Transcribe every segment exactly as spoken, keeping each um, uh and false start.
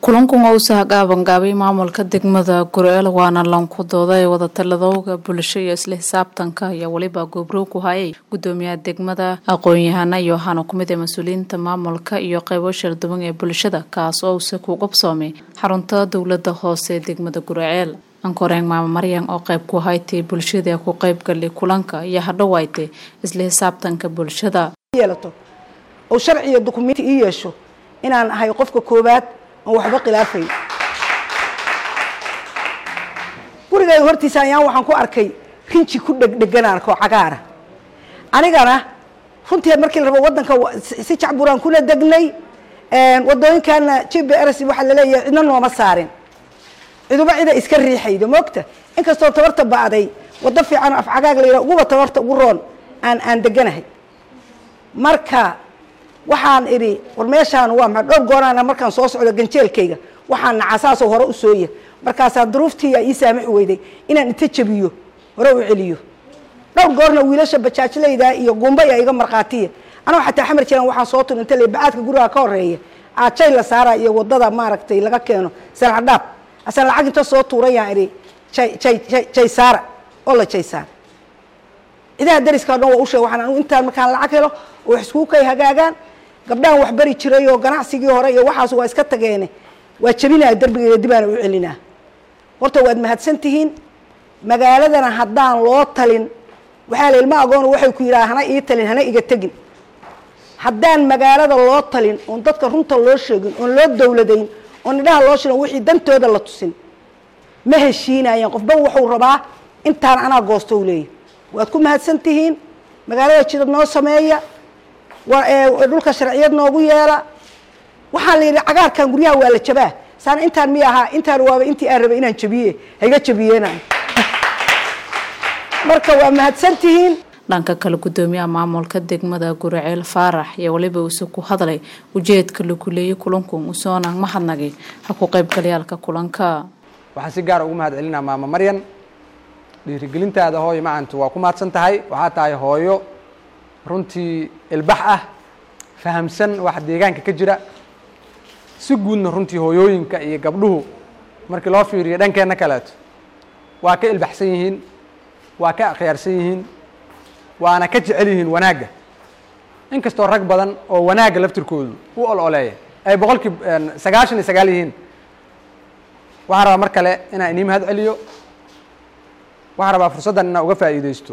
kulankan oo soo gaaban-gaabay maamulka degmada Gureel waana lanku dooday wada taladowga bulshada iyo isla xisaabtanka iyo waliba gobro ku hayay gudoomiyaha degmada aqoon-yahana iyo hana kumid mas'uuliyiinta maamulka iyo qaybo shirduban ee bulshada kaas oo si ku qabsoomay xarunta dawladda hoose degmada Gureel ankoreen maama Maryan oo qayb ku haytay bulshada ku qayb galay kulanka iyo hadhawaaytay isla xisaabtanka bulshada yeelato oo sharciyo dukumeenti ii yeesho inaan ahay qofka koobaad oo waxba khilaafay gurigay hortiisa ayaan waxaan ku arkay rinji ku dhegdheganaan ko cagaara anigana runtii markii la rabo wadanka si jacburaan kuna degnay een wadooyinkan G P R S waxa la leeyahay cidna nooma saarin ciduba cida iska riixaydo moogta inkastoo tabarta baaday wada fiican af cagaag leeyahay ugu tabarta ugu roon aan aan deganahay marka waxaan iri war meeshaan waa ma dhowr goorana markaan soo socdo ganjeelkayga waxaan nacasaas hore u sooyay markaas duruuftii ay saamix weyday inaan inta jabiyo hore u celiyo dhowr goorna wiilasha bajaajlayda iyo gumbay ay iga marqaatiye anoo xataa xamar jiraan waxaan soo turin inta leebaadka guriga ka horeeya aajay la saara iyo wadada maaragtay laga keeno salcadaab asal lacag inta soo tuurayaan iri jay jay jay saara oo la jay saara idaa dariska dhan waa u sheeg waxaan intaan markaan lacag helo oo wax isku kay hagaagaan gabdhahan wax bari jiray oo ganacsigii hore iyo waxaas waa iska tageen waa jabinaa darbiga dibaan u celinaa horta waad mahadsantihiin magaaladana haddaan loo talin waxa la ilma agoon waxay ku yiraahdaan ii talin hana iga tagin haddaan magaalada loo talin oo dadka runta loo sheegin oo loo dawladeyn oo nidhaha loo sheegin wixii dantooda la tusin ma heshiinayaan qofba wuxuu rabaa intaan ana goosto u leeyahay waad ku mahadsantihiin magaalada jidad noo sameeya dhulka sharciyad noogu yeela waxa la yiri cagaarkan guryaha waa la jabaa saan intaan miyaha intaan waaba intii aan rabay inaan jabiye hayga jabiyeenay marka waa mahadsantihiin dhanka kale gudoomiyaha maamulka degmada Gureel Faarax iyo waliba uu ku hadlay ujeedka lagu leeyahay kulanku uu soo mahadnaqay ha ku qayb galayalka kulanka waxaan si gaar ah ugu mahadcelinaa maama Maryan dhiirigelintaada hooyo maanta waa ku mahadsan tahay waxa tahay hooyo runtii ilbax ah fahamsan wax deegaanka ka jira si guudna runtii hooyooyinka iyo gabdhuhu markii loo fiiriyo dhankeena kaleeto waa ka ilbaxsan yihiin waa ka aqyaarsan yihiin waana ka jecel yihiin wanaaga inkastoo rag badan oo wanaaga laftirkoodu u ololeeya ay boqolkii sagaashan iyo sagaal yihiin waxaan rabaa mar kale inaan inii mahad celiyo waxaan rabaa fursaddan inaan uga faa'iidaysto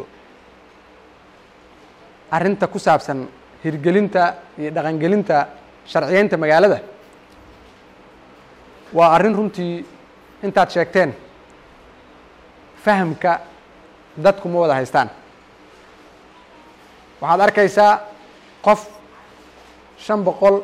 arrinta ku saabsan hirgelinta iyo dhaqangelinta sharciyeynta magaalada waa arrin runtii intaad sheegteen fahamka dadku ma wada haystaan waxaad arkaysaa qof shan boqol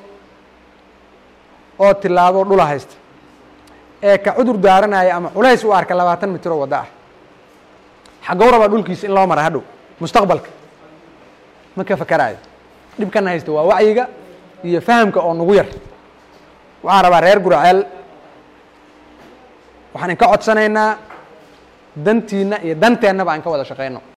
oo tilaabo dhula haysta ee ka cudur daaranaya ama culays u arka labaatan mitir oo wadda ah xagow rabaa dhulkiisa in loo mara hadhow mustaqbalka ma ka fakarayo dhibkana haysta waa wacyiga iyo fahamka oo nagu yar waxaan rabaa reer Gureel waxaan ka codsanaynaa dantiina iyo danteennaba aan ka wada shaqeyno